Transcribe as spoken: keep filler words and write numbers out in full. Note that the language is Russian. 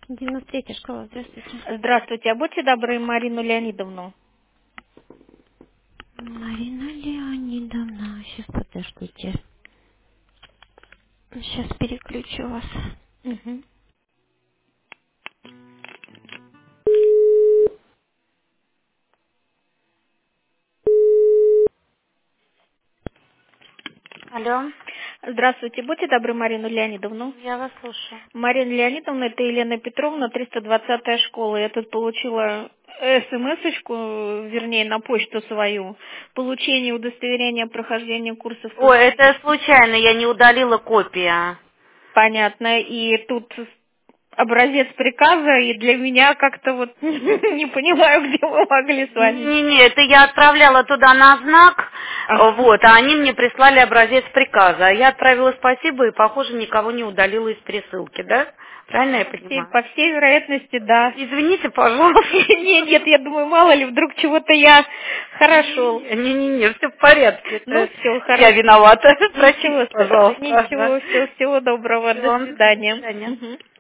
девяносто третья школа, здравствуйте. Здравствуйте, а будьте добры, Марину Леонидовну. Марина Леонидовна, сейчас подождите. Сейчас переключу вас. Мгм. Алло, Здравствуйте, будьте добры, Марину Леонидовну. я вас слушаю. Марина Леонидовна, это Елена Петровна, триста двадцатая школа. Я тут получила смс-очку, вернее, на почту свою. Получение удостоверения прохождения курсов. Ой, это случайно, я не удалила копия. Понятно. И тут образец приказа, и для меня как-то вот не понимаю, где вы могли с вами. Не-не, это я отправляла туда на знак, Ага. вот, а они мне прислали образец приказа. А я отправила спасибо и, похоже, никого не удалила из пересылки, да? Правильно я По всей, понимаю? по всей вероятности, да. Извините, пожалуйста. Нет, нет, я думаю, мало ли, вдруг чего-то я хорошо. Не-не-не, все в порядке. Ну, Это все, я хорошо. виновата. Ничего Простите, страшного, пожалуйста. Ага. ничего, все, всего доброго, до Всего, до свидания. свидания. Мгм.